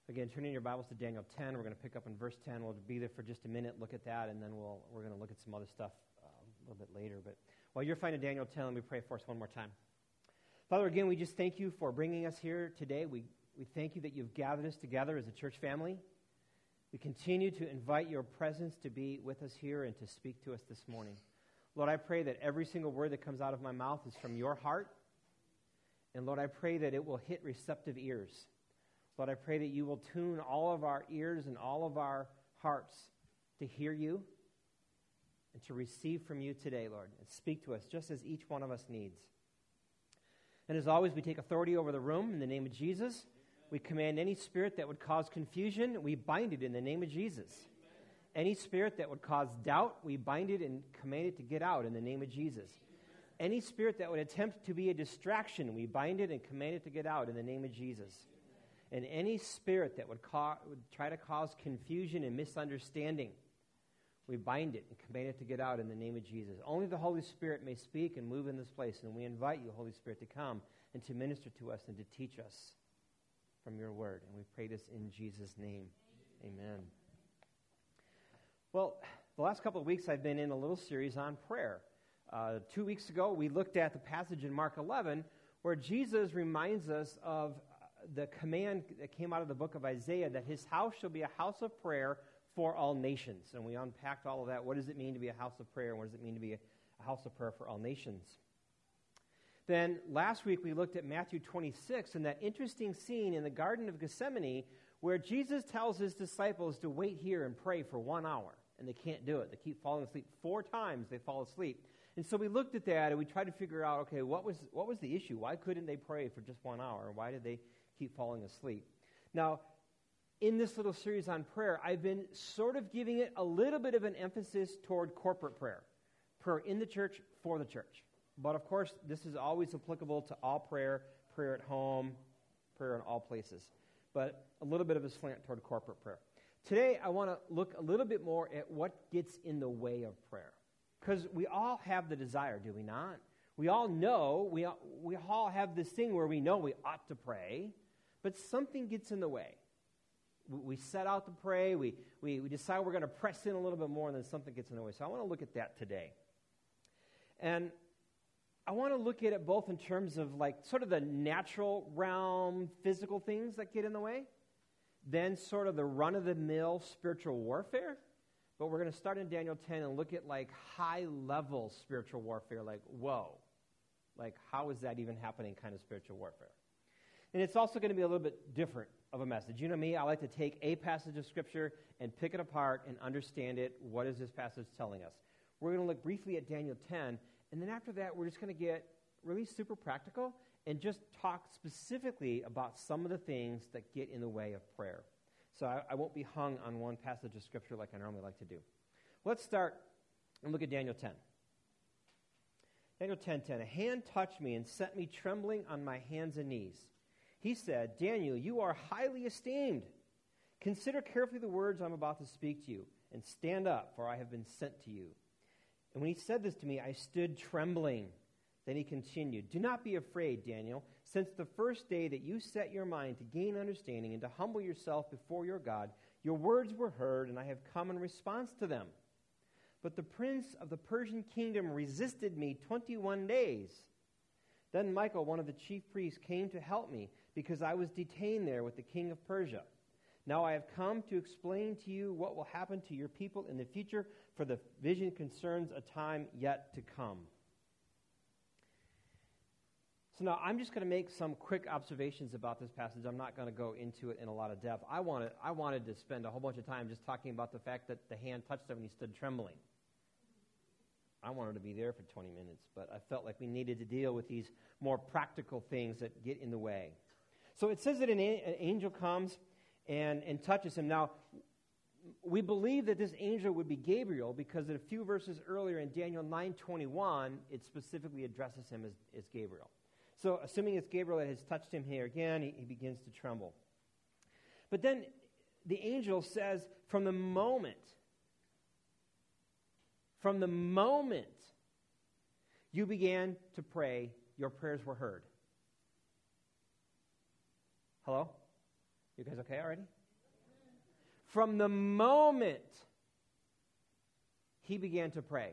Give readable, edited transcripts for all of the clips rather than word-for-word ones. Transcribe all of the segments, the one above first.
Again, turning your Bibles to Daniel 10. We're going to pick up in verse 10. We'll be there for just a minute, look at that, and then we're going to look at some other stuff a little bit later. But while you're finding Daniel 10, let me pray for us one more time. Father, again, we just thank you for bringing us here today. We thank you that you've gathered us together as a church family. We continue to invite your presence to be with us here and to speak to us this morning. Lord, I pray that every single word that comes out of my mouth is from your heart. And Lord, I pray that it will hit receptive ears. Lord, I pray that you will tune all of our ears and all of our hearts to hear you and to receive from you today, Lord, and speak to us just as each one of us needs. And as always, we take authority over the room in the name of Jesus. We command any spirit that would cause confusion, we bind it in the name of Jesus. Any spirit that would cause doubt, we bind it and command it to get out in the name of Jesus. Any spirit that would attempt to be a distraction, we bind it and command it to get out in the name of Jesus. And any spirit that would try to cause confusion and misunderstanding, we bind it and command it to get out in the name of Jesus. Only the Holy Spirit may speak and move in this place, and we invite you, Holy Spirit, to come and to minister to us and to teach us from your word. And we pray this in Jesus' name. Amen. Well, the last couple of weeks I've been in a little series on prayer. 2 weeks ago, we looked at the passage in Mark 11 where Jesus reminds us of the command that came out of the book of Isaiah that his house shall be a house of prayer for all nations. And we unpacked all of that. What does it mean to be a house of prayer? And what does it mean to be a house of prayer for all nations? Then last week we looked at Matthew 26 and that interesting scene in the Garden of Gethsemane where Jesus tells his disciples to wait here and pray for 1 hour. And they can't do it. They keep falling asleep. 4 times they fall asleep. And so we looked at that and we tried to figure out, okay, what was the issue? Why couldn't they pray for just 1 hour? Why did they keep falling asleep? Now, in this little series on prayer, I've been sort of giving it a little bit of an emphasis toward corporate prayer. Prayer in the church, for the church. But of course, this is always applicable to all prayer, prayer at home, prayer in all places. But a little bit of a slant toward corporate prayer. Today, I want to look a little bit more at what gets in the way of prayer. Because we all have the desire, do we not? We all know, we all have this thing where we know we ought to pray, but something gets in the way. We set out to pray, we decide we're going to press in a little bit more, and then something gets in the way. So I want to look at that today. And I want to look at it both in terms of like sort of the natural realm, physical things that get in the way, then sort of the run-of-the-mill spiritual warfare. But we're going to start in Daniel 10 and look at like high-level spiritual warfare, like, whoa, like how is that even happening kind of spiritual warfare? And it's also going to be a little bit different of a message. You know me, I like to take a passage of Scripture and pick it apart and understand it. What is this passage telling us? We're going to look briefly at Daniel 10, and then after that, we're just going to get really super practical and just talk specifically about some of the things that get in the way of prayer. So I won't be hung on one passage of Scripture like I normally like to do. Let's start and look at Daniel 10. Daniel 10:10. A hand touched me and set me trembling on my hands and knees. He said, Daniel, you are highly esteemed. Consider carefully the words I'm about to speak to you, and stand up, for I have been sent to you. And when he said this to me, I stood trembling. Then he continued, do not be afraid, Daniel, since the first day that you set your mind to gain understanding and to humble yourself before your God, your words were heard, and I have come in response to them. But the prince of the Persian kingdom resisted me 21 days. Then Michael, one of the chief priests, came to help me, because I was detained there with the king of Persia. Now I have come to explain to you what will happen to your people in the future, for the vision concerns a time yet to come. So now I'm just going to make some quick observations about this passage. I'm not going to go into it in a lot of depth. I wanted to spend a whole bunch of time just talking about the fact that the hand touched him and he stood trembling. I wanted to be there for 20 minutes, but I felt like we needed to deal with these more practical things that get in the way. So it says that an angel comes and touches him. Now, we believe that this angel would be Gabriel because a few verses earlier in Daniel 9:21, it specifically addresses him as Gabriel. So assuming it's Gabriel that has touched him here again, he begins to tremble. But then the angel says, from the moment you began to pray, your prayers were heard. Hello? You guys okay already? from the moment he began to pray.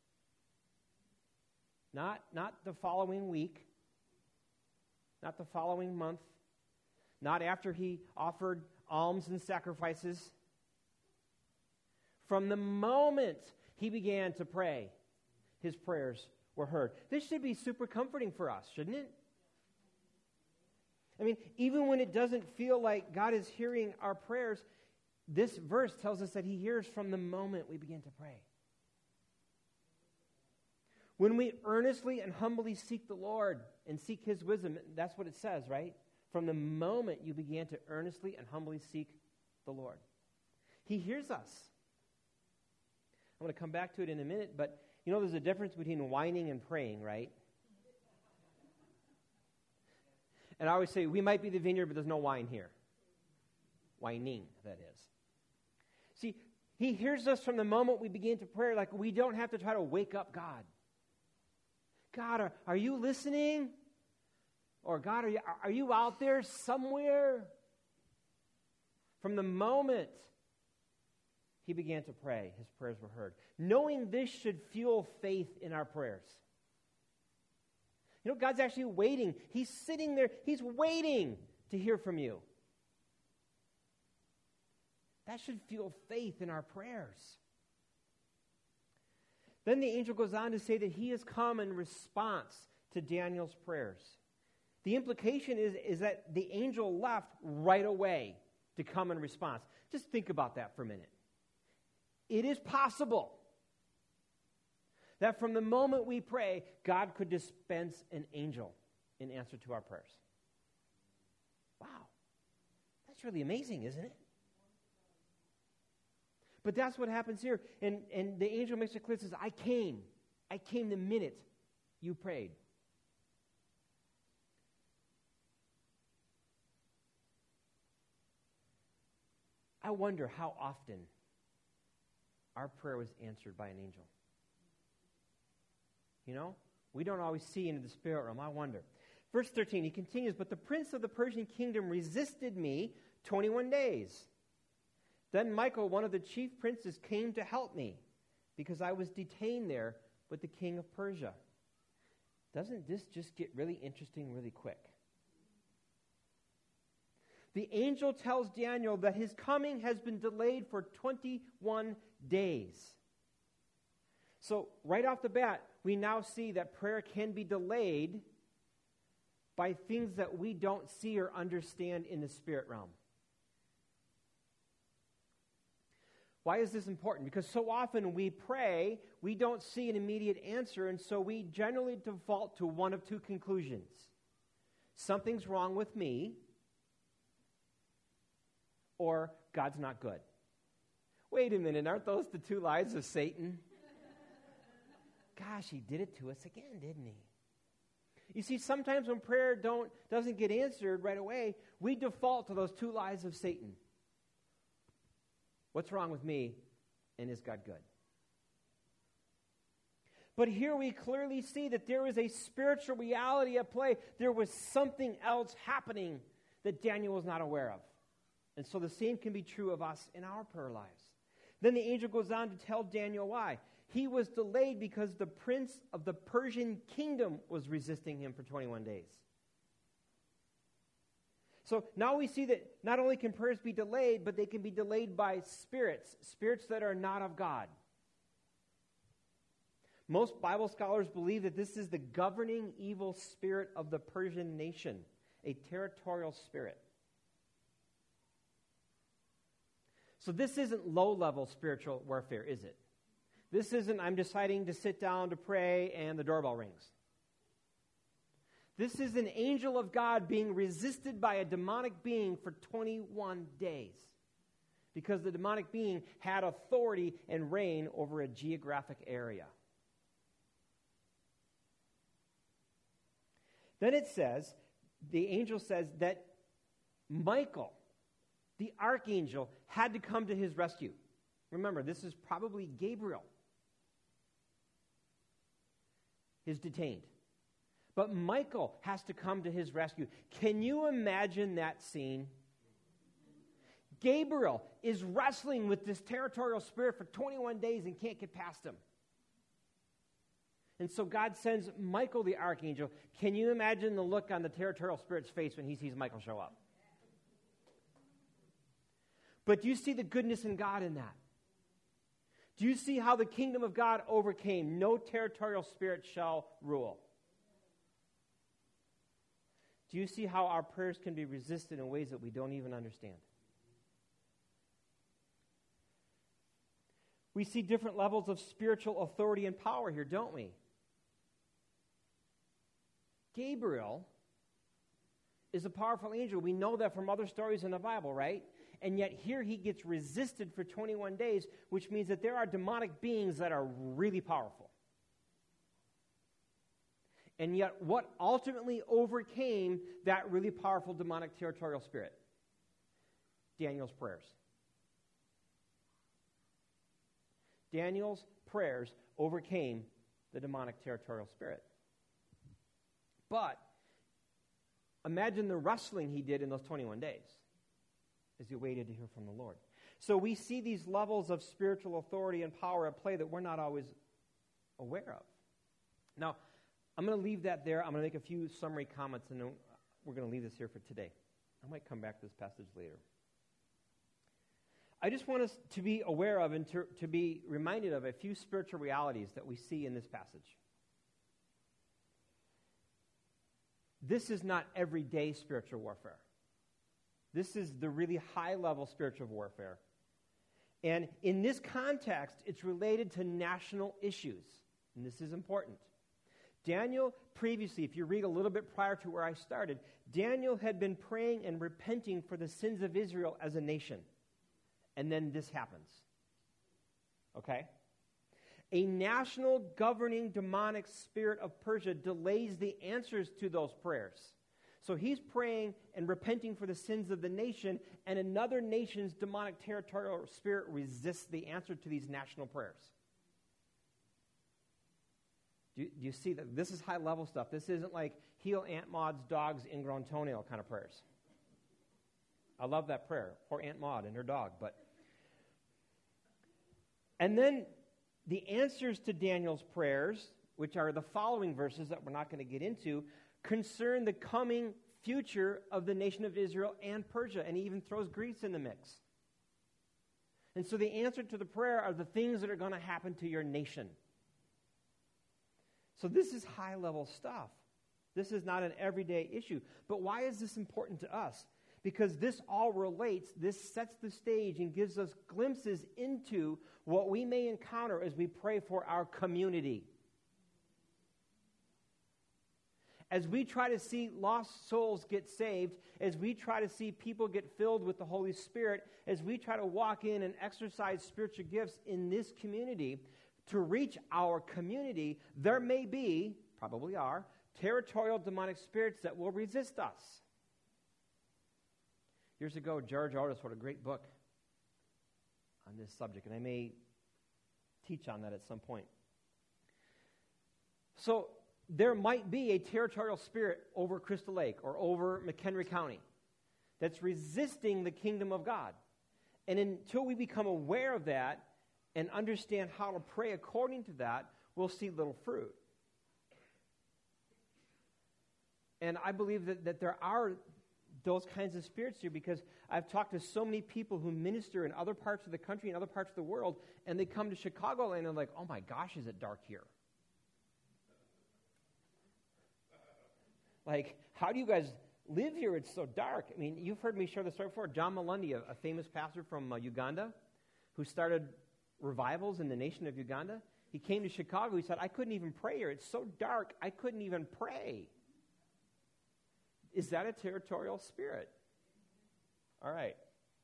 Not the following week, not the following month, not after he offered alms and sacrifices. From the moment he began to pray, his prayers were heard. This should be super comforting for us, shouldn't it? I mean, even when it doesn't feel like God is hearing our prayers, this verse tells us that he hears from the moment we begin to pray. When we earnestly and humbly seek the Lord and seek his wisdom, that's what it says, right? From the moment you began to earnestly and humbly seek the Lord. He hears us. I'm going to come back to it in a minute, but you know there's a difference between whining and praying, right? And I always say, we might be the vineyard, but there's no wine here. Whining, that is. See, he hears us from the moment we begin to pray. Like, we don't have to try to wake up God. God, are you listening? Or God, are you out there somewhere? From the moment he began to pray, his prayers were heard. Knowing this should fuel faith in our prayers. You know, God's actually waiting. He's sitting there. He's waiting to hear from you. That should fuel faith in our prayers. Then the angel goes on to say that he has come in response to Daniel's prayers. The implication is that the angel left right away to come in response. Just think about that for a minute. It is possible that from the moment we pray, God could dispense an angel in answer to our prayers. Wow. That's really amazing, isn't it? But that's what happens here. And the angel makes it clear, says, I came the minute you prayed. I wonder how often our prayer was answered by an angel. You know, we don't always see into the spirit realm. I wonder. Verse 13, he continues, but the prince of the Persian kingdom resisted me 21 days. Then Michael, one of the chief princes, came to help me because I was detained there with the king of Persia. Doesn't this just get really interesting really quick? The angel tells Daniel that his coming has been delayed for 21 days. So right off the bat, we now see that prayer can be delayed by things that we don't see or understand in the spirit realm. Why is this important? Because so often we pray, we don't see an immediate answer, and so we generally default to one of two conclusions. Something's wrong with me, or God's not good. Wait a minute, aren't those the two lies of Satan? Gosh, he did it to us again, didn't he? You see, sometimes when prayer doesn't get answered right away, we default to those two lies of Satan. What's wrong with me, and is God good? But here we clearly see that there is a spiritual reality at play. There was something else happening that Daniel was not aware of. And so the same can be true of us in our prayer lives. Then the angel goes on to tell Daniel why. He was delayed because the prince of the Persian kingdom was resisting him for 21 days. So now we see that not only can prayers be delayed, but they can be delayed by spirits that are not of God. Most Bible scholars believe that this is the governing evil spirit of the Persian nation, a territorial spirit. So this isn't low-level spiritual warfare, is it? This isn't, I'm deciding to sit down to pray and the doorbell rings. This is an angel of God being resisted by a demonic being for 21 days because the demonic being had authority and reign over a geographic area. Then it says, the angel says that Michael, the archangel, had to come to his rescue. Remember, this is probably Gabriel, is detained. But Michael has to come to his rescue. Can you imagine that scene? Gabriel is wrestling with this territorial spirit for 21 days and can't get past him. And so God sends Michael the archangel. Can you imagine the look on the territorial spirit's face when he sees Michael show up? But do you see the goodness in God in that? Do you see how the kingdom of God overcame? No territorial spirit shall rule. Do you see how our prayers can be resisted in ways that we don't even understand? We see different levels of spiritual authority and power here, don't we? Gabriel is a powerful angel. We know that from other stories in the Bible, right? And yet here he gets resisted for 21 days, which means that there are demonic beings that are really powerful. And yet what ultimately overcame that really powerful demonic territorial spirit? Daniel's prayers. Daniel's prayers overcame the demonic territorial spirit. But imagine the wrestling he did in those 21 days as he waited to hear from the Lord. So we see these levels of spiritual authority and power at play that we're not always aware of. Now, I'm going to leave that there. I'm going to make a few summary comments, and then we're going to leave this here for today. I might come back to this passage later. I just want us to be aware of and to be reminded of a few spiritual realities that we see in this passage. This is not everyday spiritual warfare. This is the really high-level spiritual warfare. And in this context, it's related to national issues. And this is important. Daniel previously, if you read a little bit prior to where I started, Daniel had been praying and repenting for the sins of Israel as a nation. And then this happens. Okay? A national governing demonic spirit of Persia delays the answers to those prayers. So he's praying and repenting for the sins of the nation, and another nation's demonic territorial spirit resists the answer to these national prayers. Do you see that? This is high-level stuff. This isn't like heal Aunt Maud's dog's ingrown toenail kind of prayers. I love that prayer. Poor Aunt Maud and her dog. And then the answers to Daniel's prayers, which are the following verses that we're not going to get into, concern the coming future of the nation of Israel and Persia, and he even throws Greece in the mix. And so the answer to the prayer are the things that are going to happen to your nation. So this is high-level stuff. This is not an everyday issue. But why is this important to us? Because this all relates, this sets the stage and gives us glimpses into what we may encounter as we pray for our community. As we try to see lost souls get saved, as we try to see people get filled with the Holy Spirit, as we try to walk in and exercise spiritual gifts in this community, to reach our community, there may be, probably are, territorial demonic spirits that will resist us. Years ago, George Otis wrote a great book on this subject, and I may teach on that at some point. So there might be a territorial spirit over Crystal Lake or over McHenry County that's resisting the kingdom of God. And until we become aware of that and understand how to pray according to that, we'll see little fruit. And I believe that there are those kinds of spirits here, because I've talked to so many people who minister in other parts of the country and other parts of the world, and they come to Chicago and they're like, oh my gosh, is it dark here? Like, how do you guys live here? It's so dark. I mean, you've heard me share the story before. John Malundy, a famous pastor from Uganda, who started revivals in the nation of Uganda. He came to Chicago. He said, I couldn't even pray here. It's so dark, I couldn't even pray. Is that a territorial spirit? All right.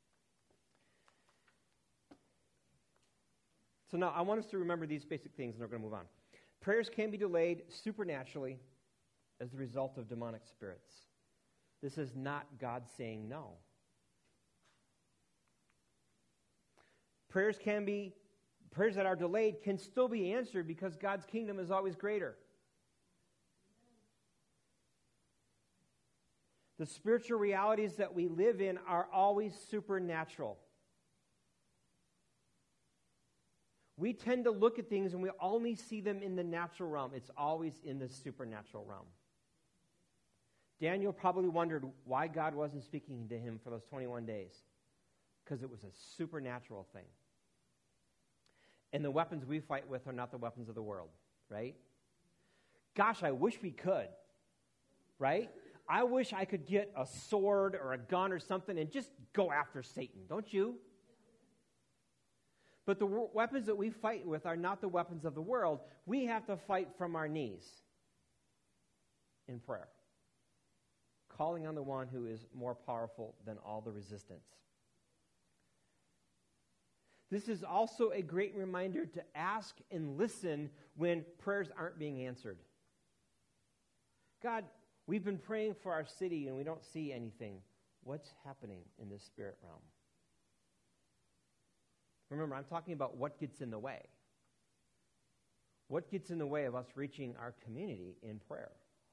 So now I want us to remember these basic things, and we're going to move on. Prayers can be delayed supernaturally as the result of demonic spirits. This is not God saying no. Prayers that are delayed can still be answered because God's kingdom is always greater. The spiritual realities that we live in are always supernatural. We tend to look at things and we only see them in the natural realm. It's always in the supernatural realm. Daniel probably wondered why God wasn't speaking to him for those 21 days. Because it was a supernatural thing. And the weapons we fight with are not the weapons of the world, right? Gosh, I wish we could, right? I wish I could get a sword or a gun or something and just go after Satan, don't you? But the weapons that we fight with are not the weapons of the world. We have to fight from our knees in prayer, calling on the one who is more powerful than all the resistance. This is also a great reminder to ask and listen when prayers aren't being answered. God, we've been praying for our city and we don't see anything. What's happening in this spirit realm? Remember, I'm talking about what gets in the way. What gets in the way of us reaching our community in prayer?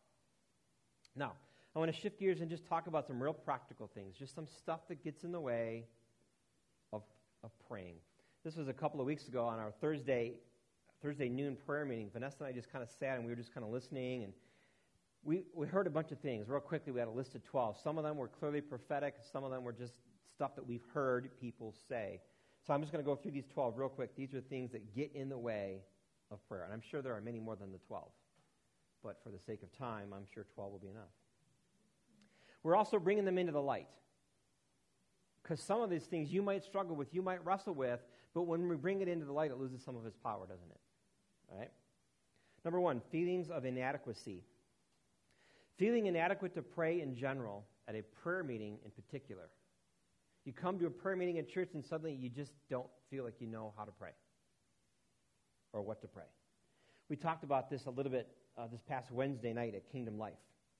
Now, I want to shift gears and just talk about some real practical things, just some stuff that gets in the way of praying. This was a couple of weeks ago on our Thursday noon prayer meeting. Vanessa and I just kind of sat and we were just kind of listening, and we heard a bunch of things. Real quickly, we had a list of 12. Some of them were clearly prophetic. Some of them were just stuff that we've heard people say. So I'm just going to go through these 12 real quick. These are things that get in the way of prayer. And I'm sure there are many more than the 12. But for the sake of time, I'm sure 12 will be enough. We're also bringing them into the light. Because some of these things you might struggle with, you might wrestle with, but when we bring it into the light, it loses some of its power, doesn't it? All right? Number 1, feelings of inadequacy. Feeling inadequate to pray in general, at a prayer meeting in particular. You come to a prayer meeting at church and suddenly you just don't feel like you know how to pray or what to pray. We talked about this a little bit this past Wednesday night at Kingdom Life.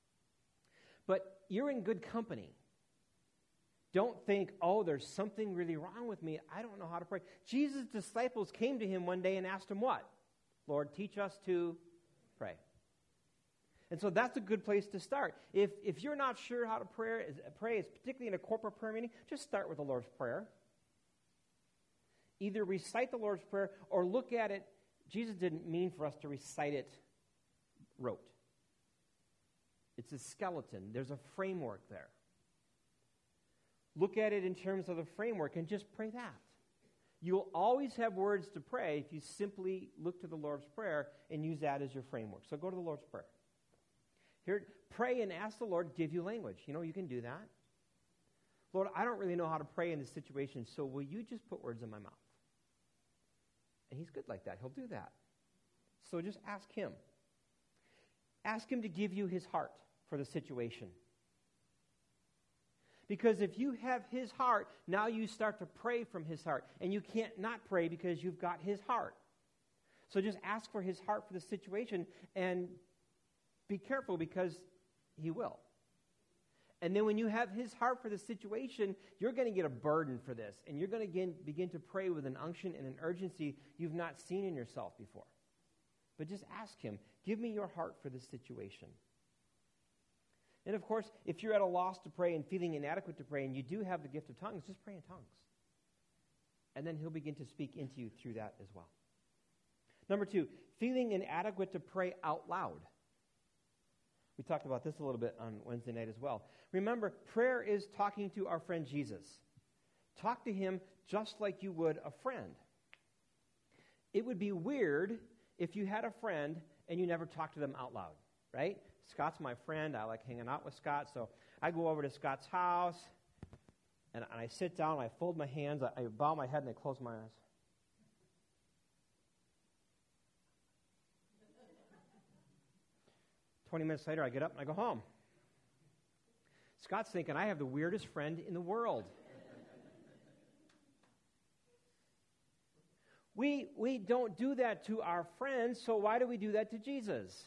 But you're in good company. Don't think, oh, there's something really wrong with me. I don't know how to pray. Jesus' disciples came to him one day and asked him what? Lord, teach us to pray. And so that's a good place to start. If you're not sure how to pray, particularly in a corporate prayer meeting, just start with the Lord's Prayer. Either recite the Lord's Prayer or look at it. Jesus didn't mean for us to recite it rote. It's a skeleton. There's a framework there. Look at it in terms of the framework and just pray that. You'll always have words to pray if you simply look to the Lord's Prayer and use that as your framework. So go to the Lord's Prayer. Here, pray and ask the Lord to give you language. You know, you can do that. Lord, I don't really know how to pray in this situation, so will you just put words in my mouth? And he's good like that. He'll do that. So just ask him. Ask him to give you his heart for the situation. Because if you have his heart, now you start to pray from his heart. And you can't not pray because you've got his heart. So just ask for his heart for the situation and be careful because he will. And then when you have his heart for the situation, you're going to get a burden for this. And you're going to begin to pray with an unction and an urgency you've not seen in yourself before. But just ask him, give me your heart for this situation. And of course, if you're at a loss to pray and feeling inadequate to pray and you do have the gift of tongues, just pray in tongues. And then he'll begin to speak into you through that as well. Number 2, feeling inadequate to pray out loud. We talked about this a little bit on Wednesday night as well. Remember, prayer is talking to our friend Jesus. Talk to him just like you would a friend. It would be weird if you had a friend and you never talked to them out loud, right? Scott's my friend. I like hanging out with Scott. So I go over to Scott's house, and I sit down, and I fold my hands, I bow my head, and I close my eyes. "20 minutes later, I get up and I go home. Scott's thinking, I have the weirdest friend in the world. We don't do that to our friends, so why do we do that to Jesus?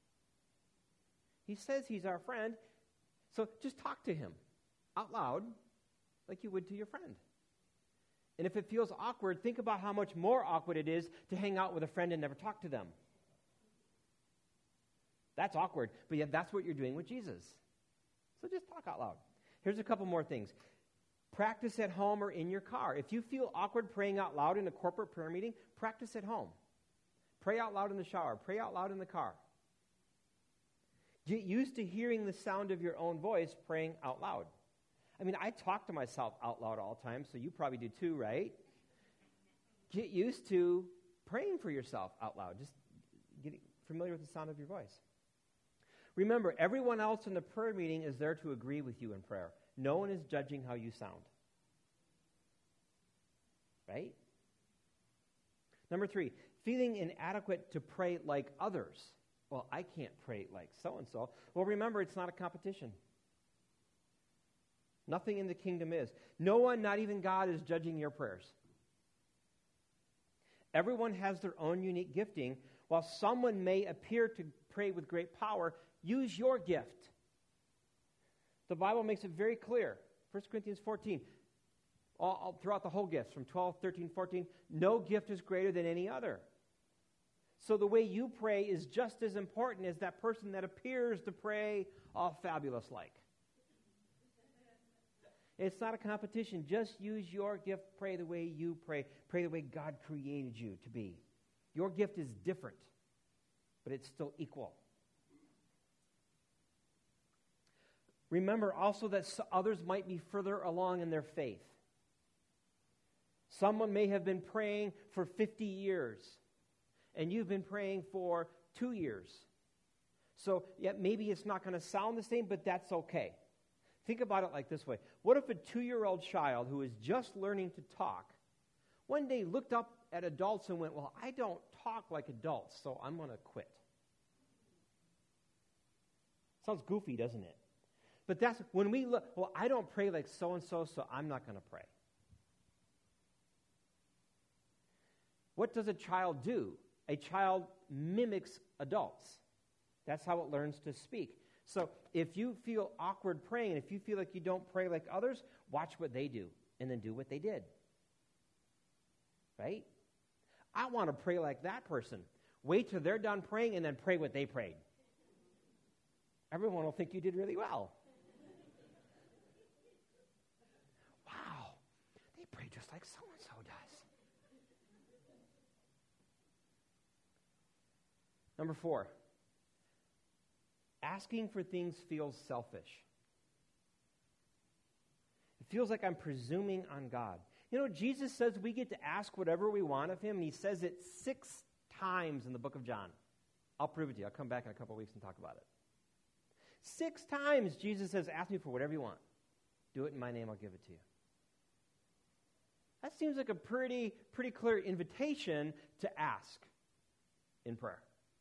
He says he's our friend, so just talk to him out loud like you would to your friend. And if it feels awkward, think about how much more awkward it is to hang out with a friend and never talk to them. That's awkward, but yet that's what you're doing with Jesus. So just talk out loud. Here's a couple more things. Practice at home or in your car. If you feel awkward praying out loud in a corporate prayer meeting, practice at home. Pray out loud in the shower. Pray out loud in the car. Get used to hearing the sound of your own voice praying out loud. I mean, I talk to myself out loud all the time, so you probably do too, right? Get used to praying for yourself out loud. Just get familiar with the sound of your voice. Remember, everyone else in the prayer meeting is there to agree with you in prayer. No one is judging how you sound. Right? Number 3, feeling inadequate to pray like others. Well, I can't pray like so-and-so. Well, remember, it's not a competition. Nothing in the kingdom is. No one, not even God, is judging your prayers. Everyone has their own unique gifting. While someone may appear to pray with great power, use your gift. The Bible makes it very clear. 1 Corinthians 14, all throughout the whole gifts, from 12, 13, 14, no gift is greater than any other. So the way you pray is just as important as that person that appears to pray all fabulous like. It's not a competition. Just use your gift. Pray the way you pray. Pray the way God created you to be. Your gift is different, but it's still equal. Remember also that others might be further along in their faith. Someone may have been praying for 50 years, and you've been praying for 2 years. So, yeah, maybe it's not going to sound the same, but that's okay. Think about it like this way. What if a 2-year-old child who is just learning to talk one day looked up at adults and went, well, I don't talk like adults, so I'm going to quit? Sounds goofy, doesn't it? But that's when we look, well, I don't pray like so-and-so, so I'm not going to pray. What does a child do? A child mimics adults. That's how it learns to speak. So if you feel awkward praying, and if you feel like you don't pray like others, watch what they do, and then do what they did. Right? I want to pray like that person. Wait till they're done praying, and then pray what they prayed. Everyone will think you did really well. Wow, they pray just like so-and-so does. Number 4. Asking for things feels selfish. It feels like I'm presuming on God. You know, Jesus says we get to ask whatever we want of him, and he says it 6 times in the book of John. I'll prove it to you. I'll come back in a couple of weeks and talk about it. 6 times Jesus says, ask me for whatever you want. Do it in my name, I'll give it to you. That seems like a pretty clear invitation to ask in prayer.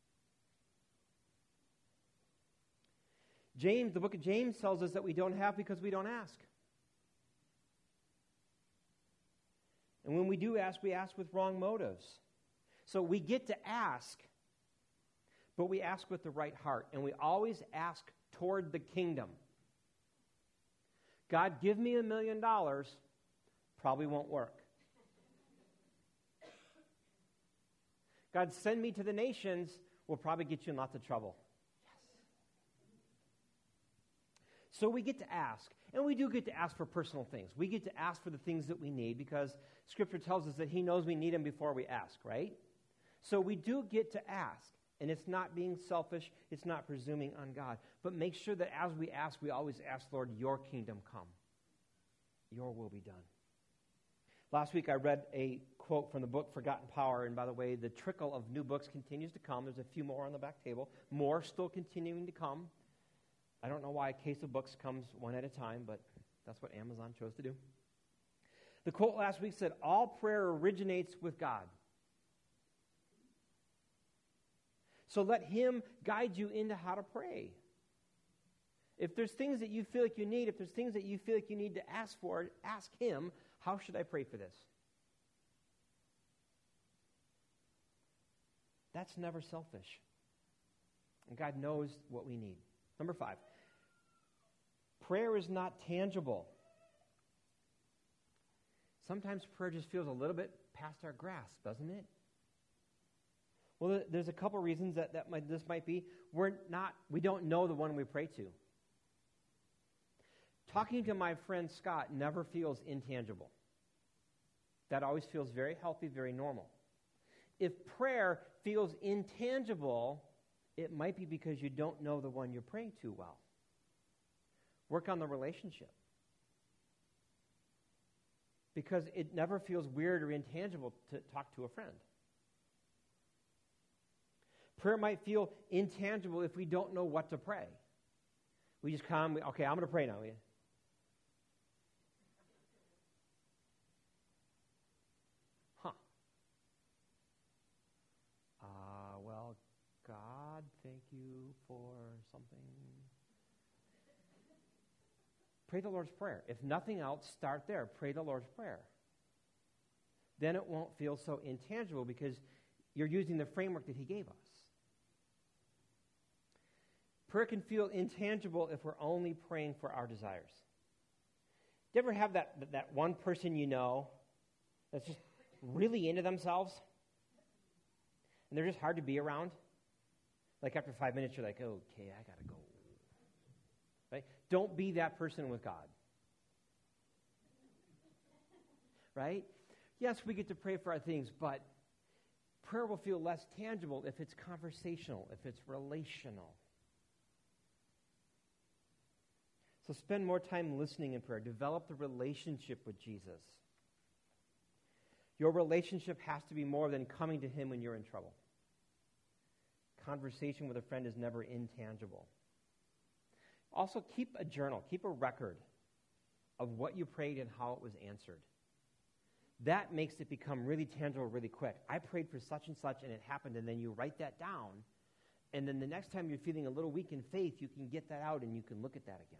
James, the book of James tells us that we don't have because we don't ask. And when we do ask, we ask with wrong motives. So we get to ask, but we ask with the right heart. And we always ask toward the kingdom. God, give me $1 million, probably won't work. God, send me to the nations, will probably get you in lots of trouble. So we get to ask, and we do get to ask for personal things. We get to ask for the things that we need because Scripture tells us that he knows we need them before we ask, right? So we do get to ask, and it's not being selfish, it's not presuming on God. But make sure that as we ask, we always ask, Lord, your kingdom come. Your will be done. Last week I read a quote from the book Forgotten Power, and by the way, the trickle of new books continues to come. There's a few more on the back table. More still continuing to come. I don't know why a case of books comes one at a time, but that's what Amazon chose to do. The quote last week said, all prayer originates with God. So let him guide you into how to pray. If there's things that you feel like you need, if there's things that you feel like you need to ask for, ask him, how should I pray for this? That's never selfish. And God knows what we need. Number 5. Prayer is not tangible. Sometimes prayer just feels a little bit past our grasp, doesn't it? Well, there's a couple reasons that this might be. We don't know the one we pray to. Talking to my friend Scott never feels intangible. That always feels very healthy, very normal. If prayer feels intangible, it might be because you don't know the one you're praying to well. Work on the relationship. Because it never feels weird or intangible to talk to a friend. Prayer might feel intangible if we don't know what to pray. We just come, okay, I'm going to pray now. Well, God, thank you for something. Pray the Lord's Prayer. If nothing else, start there. Pray the Lord's Prayer. Then it won't feel so intangible because you're using the framework that He gave us. Prayer can feel intangible if we're only praying for our desires. Do you ever have that one person you know that's just really into themselves? And they're just hard to be around? Like after 5 minutes, you're like, okay, I got to go. Right? Don't be that person with God. Right? Yes, we get to pray for our things, but prayer will feel less tangible if it's conversational, if it's relational. So spend more time listening in prayer. Develop the relationship with Jesus. Your relationship has to be more than coming to Him when you're in trouble. Conversation with a friend is never intangible. Also, keep a journal. Keep a record of what you prayed and how it was answered. That makes it become really tangible really quick. I prayed for such and such, and it happened, and then you write that down, and then the next time you're feeling a little weak in faith, you can get that out, and you can look at that again.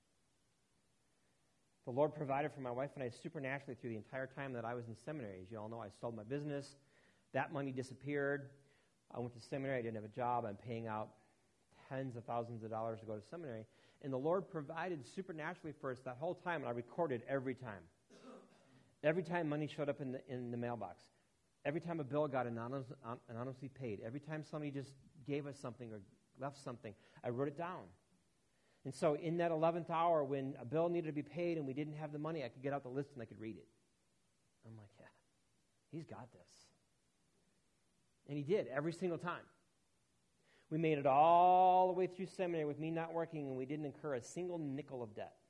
The Lord provided for my wife and I supernaturally through the entire time that I was in seminary. As you all know, I sold my business. That money disappeared. I went to seminary. I didn't have a job. I'm paying out tens of thousands of dollars to go to seminary. And the Lord provided supernaturally for us that whole time, and I recorded every time. Every time money showed up in the mailbox. Every time a bill got anonymously paid. Every time somebody just gave us something or left something, I wrote it down. And so in that 11th hour, when a bill needed to be paid and we didn't have the money, I could get out the list and I could read it. I'm like, yeah, He's got this. And He did, every single time. We made it all the way through seminary with me not working, and we didn't incur a single nickel of debt.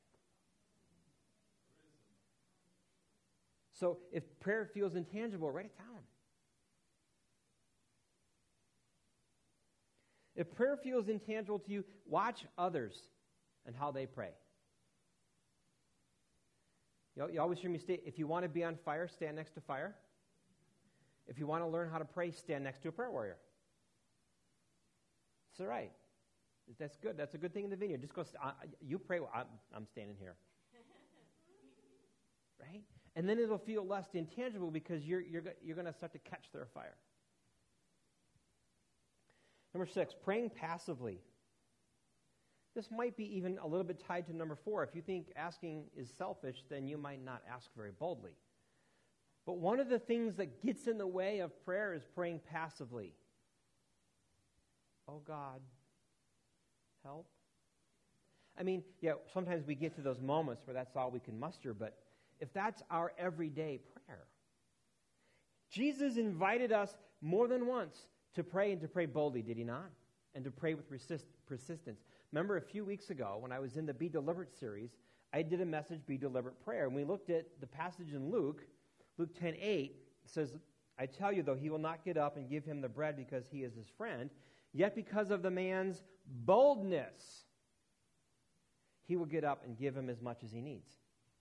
So if prayer feels intangible, write it down. If prayer feels intangible to you, watch others and how they pray. You always hear me say, if you want to be on fire, stand next to fire. If you want to learn how to pray, stand next to a prayer warrior. It's all right. That's good. That's a good thing in the vineyard. Just go, you pray, I'm standing here. Right? And then it'll feel less intangible because you're going to start to catch their fire. Number 6, praying passively. This might be even a little bit tied to number 4. If you think asking is selfish, then you might not ask very boldly. But one of the things that gets in the way of prayer is praying passively. Oh, God, help. I mean, yeah, sometimes we get to those moments where that's all we can muster, but if that's our everyday prayer, Jesus invited us more than once to pray and to pray boldly, did He not? And to pray with persistence. Remember a few weeks ago when I was in the Be Deliberate series, I did a message, Be Deliberate Prayer, and we looked at the passage in Luke 10:8 says, I tell you, though, he will not get up and give him the bread because he is his friend, yet because of the man's boldness, he will get up and give him as much as he needs.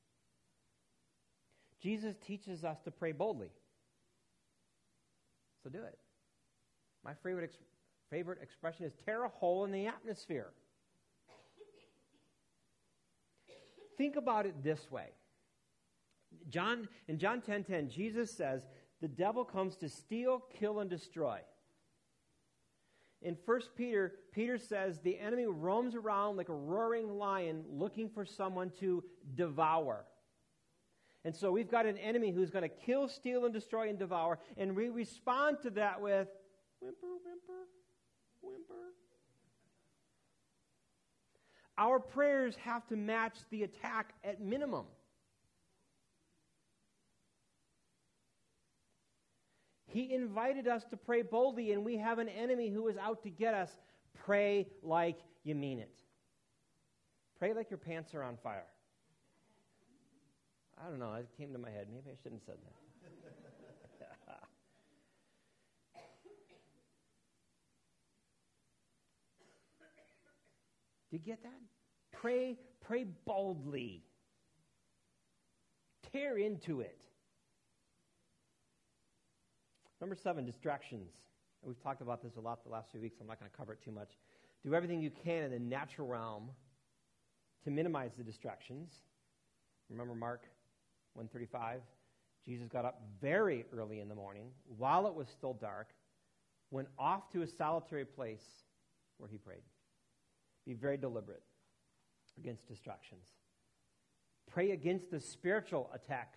Jesus teaches us to pray boldly. So do it. My favorite expression is tear a hole in the atmosphere. Think about it this way. In John 10:10, Jesus says, the devil comes to steal, kill, and destroy. In 1 Peter, Peter says the enemy roams around like a roaring lion looking for someone to devour. And so we've got an enemy who's going to kill, steal, and destroy and devour, and we respond to that with whimper, whimper, whimper. Our prayers have to match the attack at minimum. He invited us to pray boldly, and we have an enemy who is out to get us. Pray like you mean it. Pray like your pants are on fire. I don't know, it came to my head. Maybe I shouldn't have said that. Do you get that? Pray boldly. Tear into it. Number 7, distractions. We've talked about this a lot the last few weeks. I'm not going to cover it too much. Do everything you can in the natural realm to minimize the distractions. Remember Mark 1:35? Jesus got up very early in the morning, while it was still dark, went off to a solitary place where he prayed. Be very deliberate against distractions. Pray against the spiritual attack.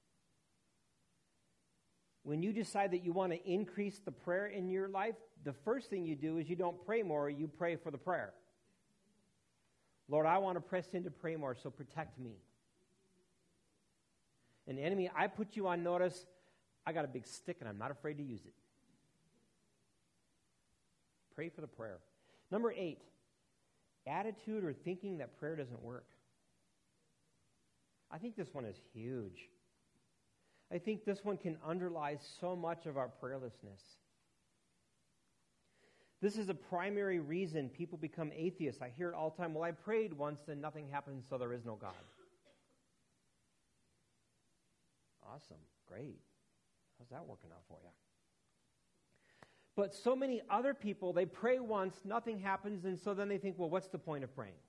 When you decide that you want to increase the prayer in your life, the first thing you do is you don't pray more, you pray for the prayer. Lord, I want to press in to pray more, so protect me. And enemy, I put you on notice. I got a big stick and I'm not afraid to use it. Pray for the prayer. Number 8, attitude or thinking that prayer doesn't work. I think this one is huge. I think this one can underlie so much of our prayerlessness. This is a primary reason people become atheists. I hear it all the time. Well, I prayed once and nothing happened, so there is no God. Awesome. Great. How's that working out for you? But so many other people, they pray once, nothing happens, and so then they think, well, what's the point of praying?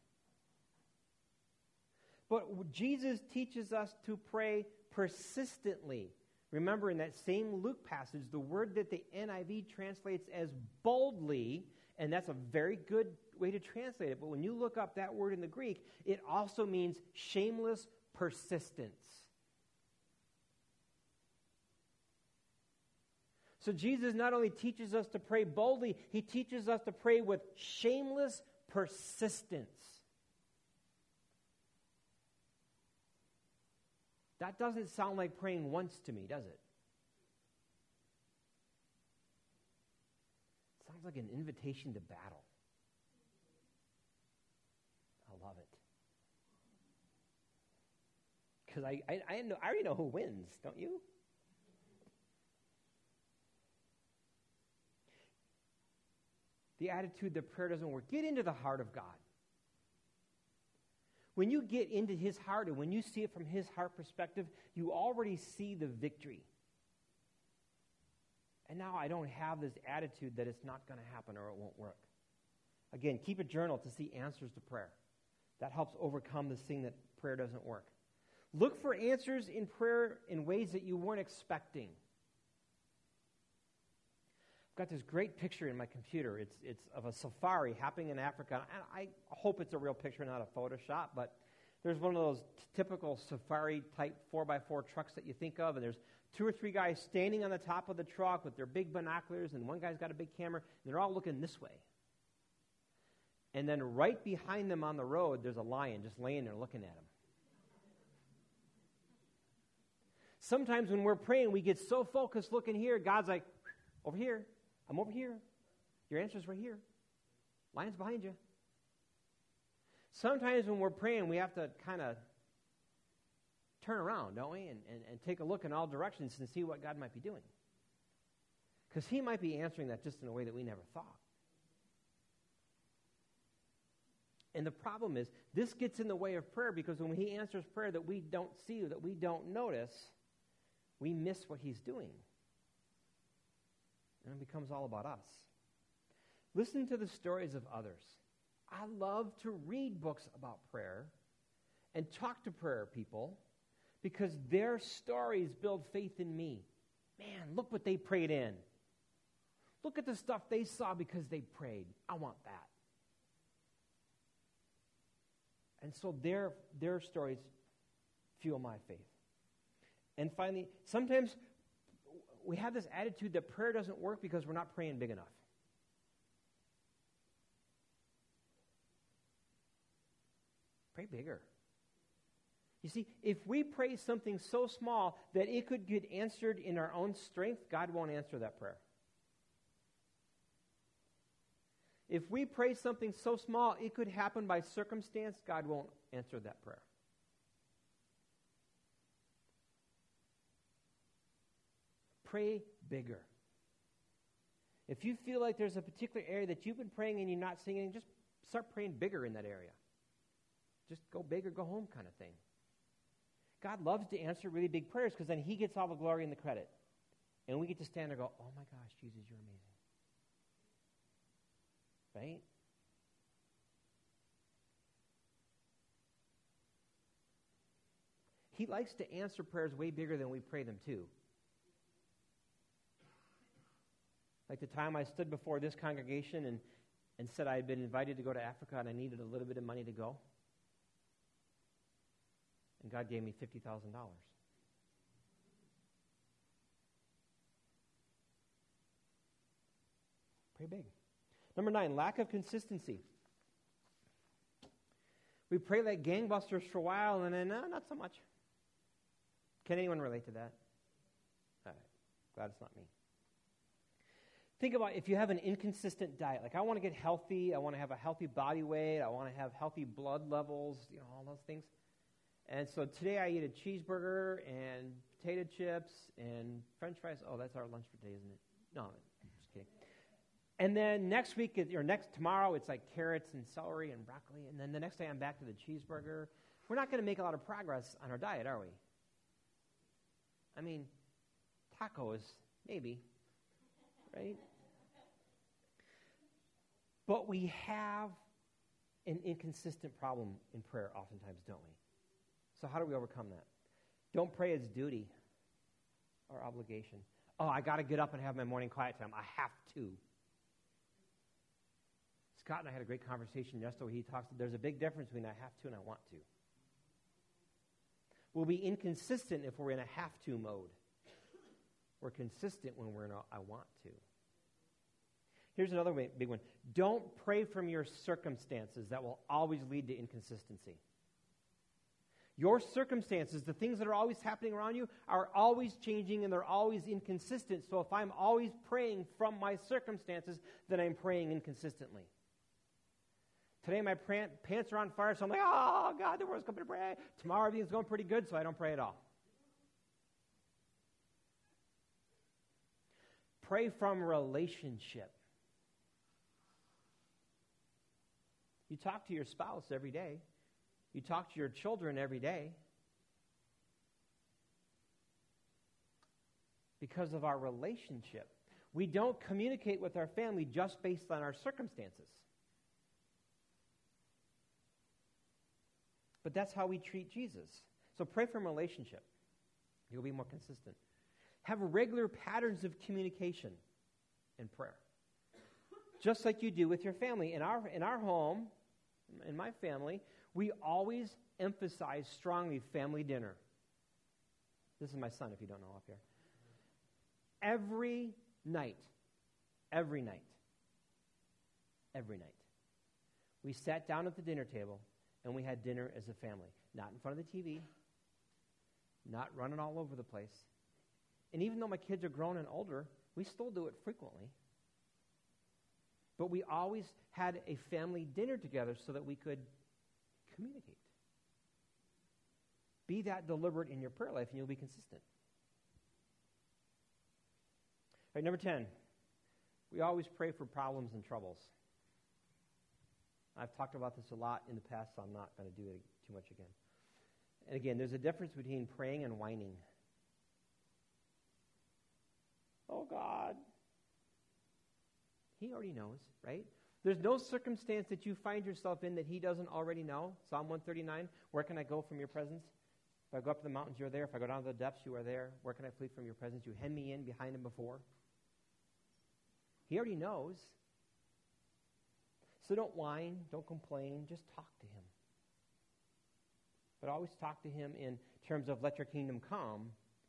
But Jesus teaches us to pray persistently. Remember, in that same Luke passage, the word that the NIV translates as boldly, and that's a very good way to translate it, but when you look up that word in the Greek, it also means shameless persistence. So Jesus not only teaches us to pray boldly, he teaches us to pray with shameless persistence. That doesn't sound like praying once to me, does it? It sounds like an invitation to battle. I love it. Because I already know who wins, don't you? The attitude that prayer doesn't work. Get into the heart of God. When you get into his heart and when you see it from his heart perspective, you already see the victory. And now I don't have this attitude that it's not going to happen or it won't work. Again, keep a journal to see answers to prayer. That helps overcome this thing that prayer doesn't work. Look for answers in prayer in ways that you weren't expecting. I've got this great picture in my computer. It's of a safari happening in Africa. And I hope it's a real picture, not a Photoshop, but there's one of those typical safari-type 4x4 trucks that you think of, and there's 2 or 3 guys standing on the top of the truck with their big binoculars, and one guy's got a big camera, and they're all looking this way. And then right behind them on the road, there's a lion just laying there looking at them. Sometimes when we're praying, we get so focused looking here, God's like, over here. I'm over here. Your answer's right here. Lion's behind you. Sometimes when we're praying, we have to kind of turn around, don't we? And take a look in all directions and see what God might be doing. Because he might be answering that just in a way that we never thought. And the problem is, this gets in the way of prayer because when he answers prayer that we don't see, that we don't notice, we miss what he's doing. And it becomes all about us. Listen to the stories of others. I love to read books about prayer and talk to prayer people because their stories build faith in me. Man, look what they prayed in. Look at the stuff they saw because they prayed. I want that. And so their stories fuel my faith. And finally, sometimes we have this attitude that prayer doesn't work because we're not praying big enough. Pray bigger. You see, if we pray something so small that it could get answered in our own strength, God won't answer that prayer. If we pray something so small it could happen by circumstance, God won't answer that prayer. Pray bigger. If you feel like there's a particular area that you've been praying and you're not seeing anything, just start praying bigger in that area. Just go big or go home kind of thing. God loves to answer really big prayers because then he gets all the glory and the credit. And we get to stand there and go, oh my gosh, Jesus, you're amazing. Right? He likes to answer prayers way bigger than we pray them too. Like the time I stood before this congregation and said I had been invited to go to Africa and I needed a little bit of money to go. And God gave me $50,000. Pray big. Number 9, lack of consistency. We pray like gangbusters for a while and then, no, not so much. Can anyone relate to that? All right. Glad it's not me. Think about if you have an inconsistent diet. Like, I want to get healthy. I want to have a healthy body weight. I want to have healthy blood levels, all those things. And so today I eat a cheeseburger and potato chips and French fries. Oh, that's our lunch for today, isn't it? No, I'm just kidding. And then next week, or tomorrow, it's like carrots and celery and broccoli. And then the next day I'm back to the cheeseburger. We're not going to make a lot of progress on our diet, are we? I mean, tacos, maybe, right? But we have an inconsistent problem in prayer oftentimes, don't we? So how do we overcome that? Don't pray as duty or obligation. Oh, I got to get up and have my morning quiet time. I have to. Scott and I had a great conversation yesterday where he talks, there's a big difference between I have to and I want to. We'll be inconsistent if we're in a have to mode. We're consistent when we're in a I want to. Here's another big one. Don't pray from your circumstances. That will always lead to inconsistency. Your circumstances, the things that are always happening around you, are always changing and they're always inconsistent. So if I'm always praying from my circumstances, then I'm praying inconsistently. Today my pants are on fire, so I'm like, oh, God, the world's coming to pray. Tomorrow everything's going pretty good, so I don't pray at all. Pray from relationship. You talk to your spouse every day. You talk to your children every day. Because of our relationship. We don't communicate with our family just based on our circumstances. But that's how we treat Jesus. So pray from relationship. You'll be more consistent. Have regular patterns of communication in prayer. Just like you do with your family. In our home, in my family, we always emphasize strongly family dinner. This is my son, if you don't know up here. Every night, we sat down at the dinner table and we had dinner as a family. Not in front of the TV, not running all over the place. And even though my kids are grown and older, we still do it frequently. But we always had a family dinner together so that we could communicate. Be that deliberate in your prayer life and you'll be consistent. All right, number 10. We always pray for problems and troubles. I've talked about this a lot in the past, so I'm not going to do it too much again. And again, there's a difference between praying and whining. Oh, God. He already knows, right? There's no circumstance that you find yourself in that he doesn't already know. Psalm 139, where can I go from your presence? If I go up to the mountains, you're there. If I go down to the depths, you are there. Where can I flee from your presence? You hem me in behind and before. He already knows. So don't whine, don't complain, just talk to him. But always talk to him in terms of let your kingdom come.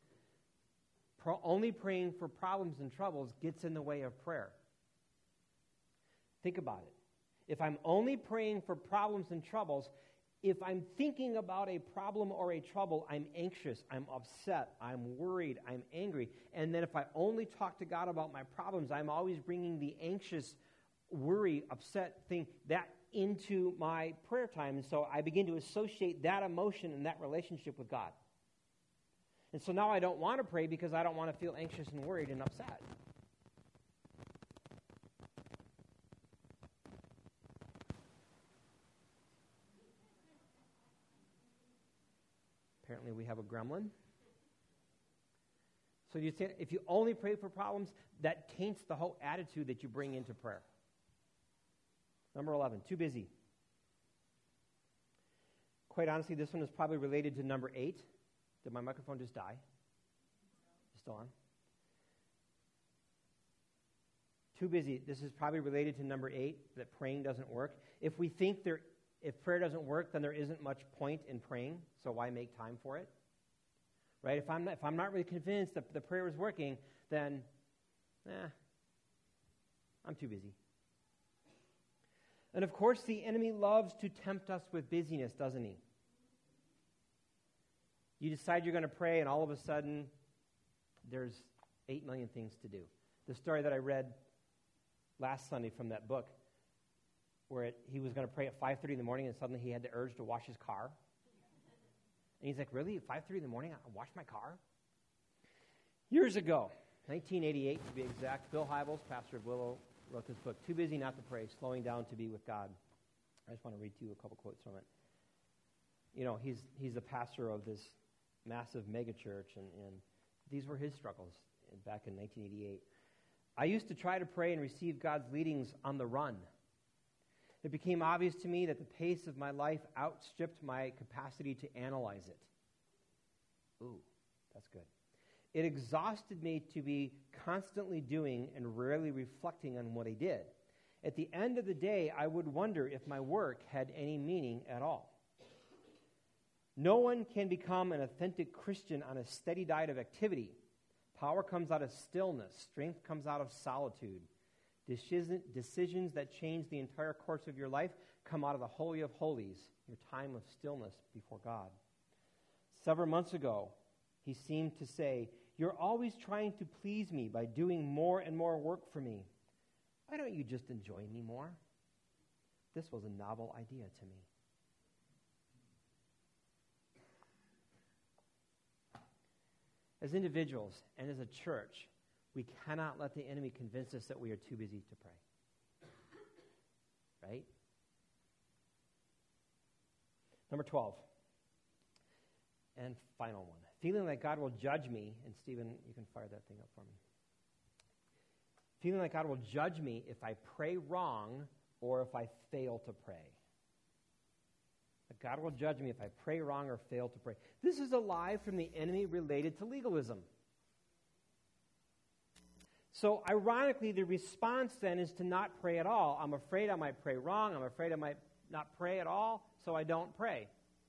Only praying for problems and troubles gets in the way of prayer. Think about it. If I'm only praying for problems and troubles, If I'm thinking about a problem or a trouble, I'm anxious, I'm upset, I'm worried, I'm angry. And then if I only talk to God about my problems, I'm always bringing the anxious, worry, upset thing, that into my prayer time. And so I begin to associate that emotion and that relationship with God. And so now I don't want to pray because I don't want to feel anxious and worried and upset. Apparently we have a gremlin. So you say, if you only pray for problems, that taints the whole attitude that you bring into prayer. Number 11, too busy. Quite honestly, this one is probably related to number 8. Did my microphone just die? It's still on? Too busy. This is probably related to number 8, that praying doesn't work. If we think if prayer doesn't work, then there isn't much point in praying, so why make time for it? Right? If I'm not really convinced that the prayer is working, then, I'm too busy. And of course, the enemy loves to tempt us with busyness, doesn't he? You decide you're going to pray, and all of a sudden, there's 8 million things to do. The story that I read last Sunday from that book, where he was going to pray at 5:30 in the morning, and suddenly he had the urge to wash his car. And he's like, really? At 5:30 in the morning, I wash my car? Years ago, 1988 to be exact, Bill Hybels, pastor of Willow, wrote this book, Too Busy Not to Pray, Slowing Down to Be with God. I just want to read to you a couple quotes from it. You know, he's the pastor of this massive megachurch, and these were his struggles back in 1988. I used to try to pray and receive God's leadings on the run. It became obvious to me that the pace of my life outstripped my capacity to analyze it. Ooh, that's good. It exhausted me to be constantly doing and rarely reflecting on what I did. At the end of the day, I would wonder if my work had any meaning at all. No one can become an authentic Christian on a steady diet of activity. Power comes out of stillness. Strength comes out of solitude. Decisions that change the entire course of your life come out of the Holy of Holies, your time of stillness before God. Several months ago, he seemed to say, "You're always trying to please me by doing more and more work for me. Why don't you just enjoy me more?" This was a novel idea to me. As individuals and as a church, we cannot let the enemy convince us that we are too busy to pray. Right? Number 12. And final one. Feeling like God will judge me, and Stephen, you can fire that thing up for me. Feeling like God will judge me if I pray wrong or if I fail to pray. That God will judge me if I pray wrong or fail to pray. This is a lie from the enemy related to legalism. So, ironically, the response then is to not pray at all. I'm afraid I might pray wrong. I'm afraid I might not pray at all, so I don't pray.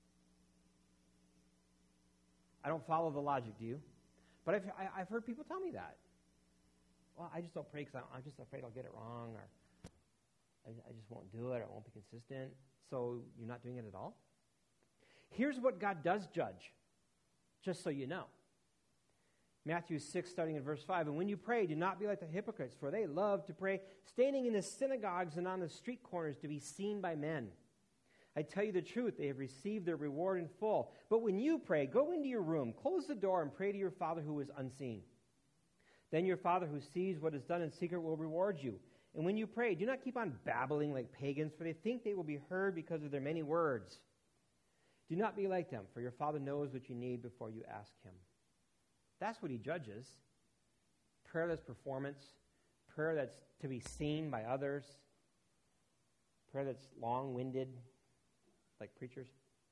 I don't follow the logic, do you? But I've heard people tell me that. Well, I just don't pray because I'm just afraid I'll get it wrong, or I just won't do it, or I won't be consistent. So you're not doing it at all? Here's what God does judge, just so you know. Matthew 6, starting in verse 5, "And when you pray, do not be like the hypocrites, for they love to pray, standing in the synagogues and on the street corners to be seen by men. I tell you the truth, they have received their reward in full. But when you pray, go into your room, close the door, and pray to your Father who is unseen. Then your Father who sees what is done in secret will reward you. And when you pray, do not keep on babbling like pagans, for they think they will be heard because of their many words. Do not be like them, for your Father knows what you need before you ask him." That's what he judges. Prayerless performance, prayer that's to be seen by others, prayer that's long-winded, like preachers.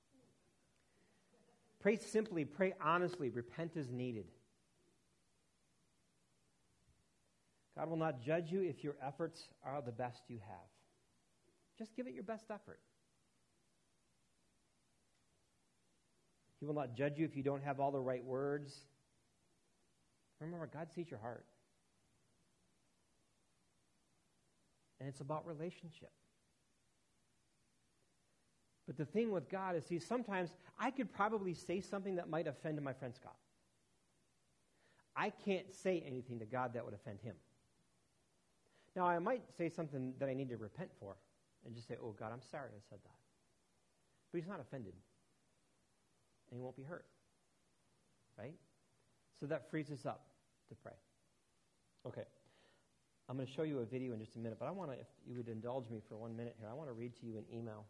Pray simply, pray honestly, repent as needed. God will not judge you if your efforts are the best you have. Just give it your best effort. He will not judge you if you don't have all the right words. Remember, God sees your heart. And it's about relationship. But the thing with God is, see, sometimes I could probably say something that might offend my friend Scott. I can't say anything to God that would offend him. Now, I might say something that I need to repent for and just say, oh, God, I'm sorry I said that. But he's not offended. And he won't be hurt. Right? So that frees us up to pray. Okay. I'm going to show you a video in just a minute, but I want to, if you would indulge me for 1 minute here, I want to read to you an email.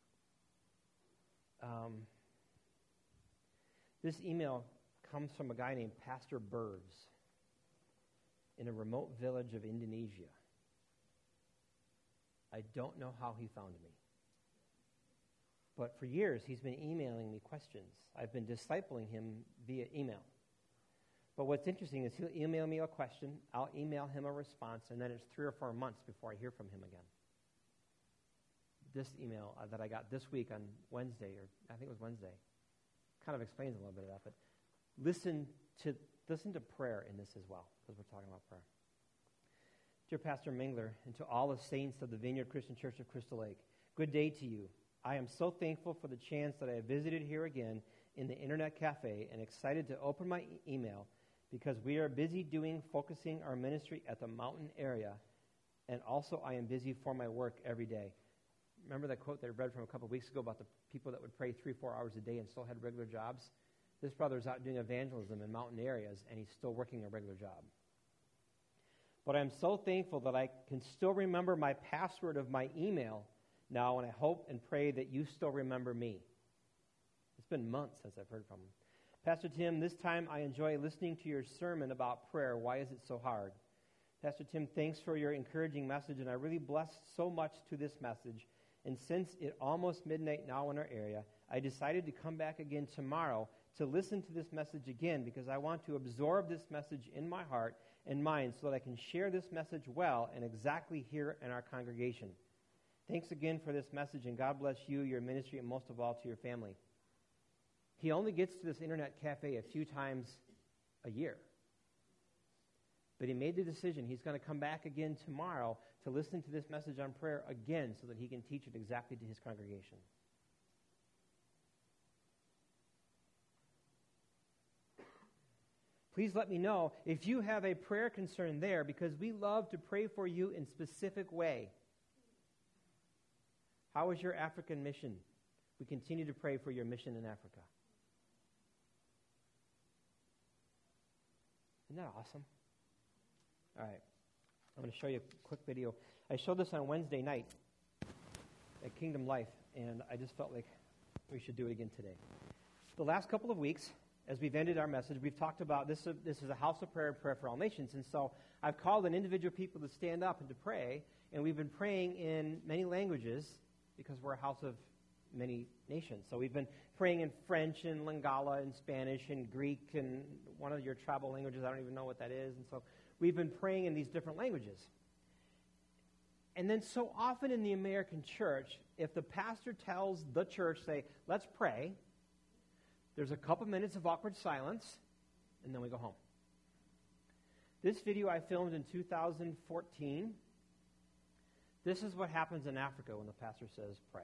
This email comes from a guy named Pastor Burbs in a remote village of Indonesia. I don't know how he found me. But for years, he's been emailing me questions. I've been discipling him via email. But what's interesting is he'll email me a question, I'll email him a response, and then it's 3 or 4 months before I hear from him again. This email that I got this week on Wednesday, or I think it was Wednesday, kind of explains a little bit of that. But listen to prayer in this as well, because we're talking about prayer. Dear Pastor Mingler, and to all the saints of the Vineyard Christian Church of Crystal Lake, good day to you. I am so thankful for the chance that I have visited here again in the Internet Cafe and excited to open my email because we are busy focusing our ministry at the mountain area, and also I am busy for my work every day. Remember that quote that I read from a couple of weeks ago about the people that would pray 3-4 hours a day and still had regular jobs? This brother's out doing evangelism in mountain areas, and he's still working a regular job. But I'm so thankful that I can still remember my password of my email now, and I hope and pray that you still remember me. It's been months since I've heard from him. Pastor Tim, this time I enjoy listening to your sermon about prayer. Why is it so hard? Pastor Tim, thanks for your encouraging message, and I really blessed so much to this message. And since it's almost midnight now in our area, I decided to come back again tomorrow to listen to this message again because I want to absorb this message in my heart and mind so that I can share this message well and exactly here in our congregation. Thanks again for this message, and God bless you, your ministry, and most of all to your family. He only gets to this Internet Cafe a few times a year. But he made the decision he's going to come back again tomorrow to listen to this message on prayer again so that he can teach it exactly to his congregation. Please let me know if you have a prayer concern there, because we love to pray for you in a specific way. How is your African mission? We continue to pray for your mission in Africa. Isn't that awesome? All right. I'm going to show you a quick video. I showed this on Wednesday night at Kingdom Life, and I just felt like we should do it again today. The last couple of weeks, as we've ended our message, we've talked about this is a house of prayer and prayer for all nations. And so I've called on individual people to stand up and to pray, and we've been praying in many languages because we're a house of many nations. So we've been praying in French and Lingala and Spanish and Greek and one of your tribal languages, I don't even know what that is. And so we've been praying in these different languages. And then so often in the American church, if the pastor tells the church, say, let's pray, there's a couple minutes of awkward silence, and then we go home. This video I filmed in 2014. This is what happens in Africa when the pastor says, pray.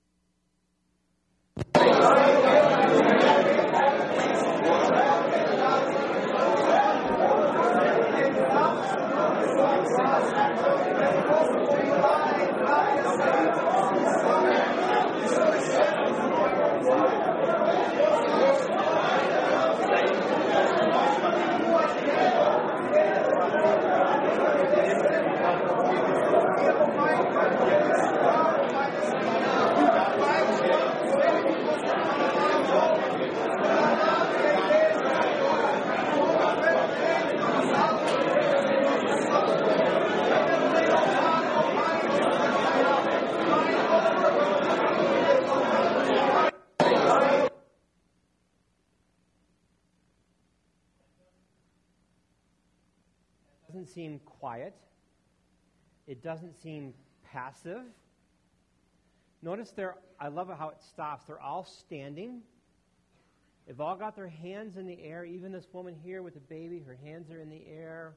Doesn't seem quiet. It doesn't seem passive. Notice I love how it stops. They're all standing. They've all got their hands in the air. Even this woman here with the baby, her hands are in the air.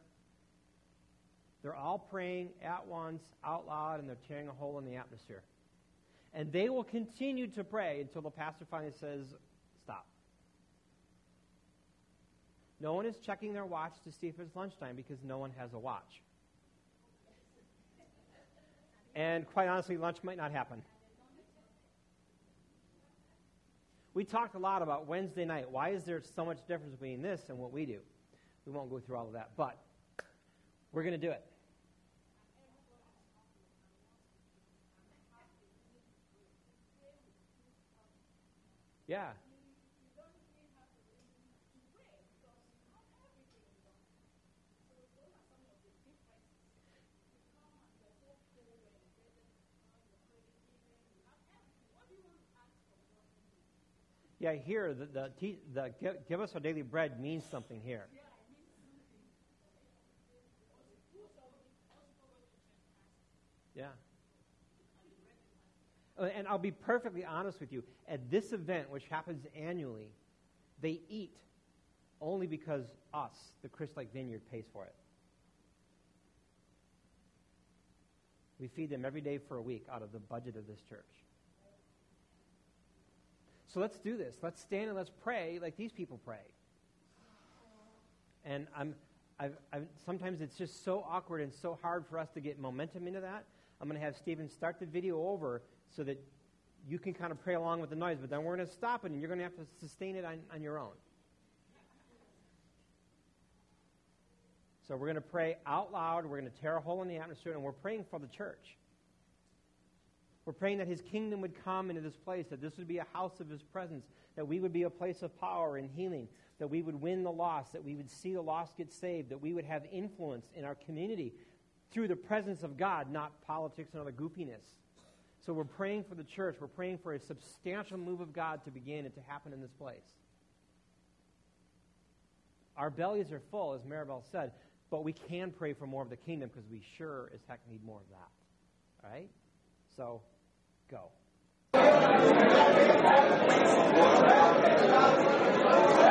They're all praying at once, out loud, and they're tearing a hole in the atmosphere. And they will continue to pray until the pastor finally says, stop. No one is checking their watch to see if it's lunchtime because no one has a watch. And quite honestly, lunch might not happen. We talked a lot about Wednesday night. Why is there so much difference between this and what we do? We won't go through all of that, but we're going to do it. Yeah. Yeah, here, the give us our daily bread means something here. Yeah. And I'll be perfectly honest with you. At this event, which happens annually, they eat only because us, the Christ-like Vineyard, pays for it. We feed them every day for a week out of the budget of this church. So let's do this. Let's stand and let's pray like these people pray. And sometimes it's just so awkward and so hard for us to get momentum into that. I'm going to have Stephen start the video over so that you can kind of pray along with the noise, but then we're going to stop it and you're going to have to sustain it on your own. So we're going to pray out loud. We're going to tear a hole in the atmosphere, and we're praying for the church. We're praying that his kingdom would come into this place, that this would be a house of his presence, that we would be a place of power and healing, that we would win the lost, that we would see the lost get saved, that we would have influence in our community through the presence of God, not politics and other goofiness. So we're praying for the church. We're praying for a substantial move of God to begin and to happen in this place. Our bellies are full, as Maribel said, but we can pray for more of the kingdom because we sure as heck need more of that. All right? So, go.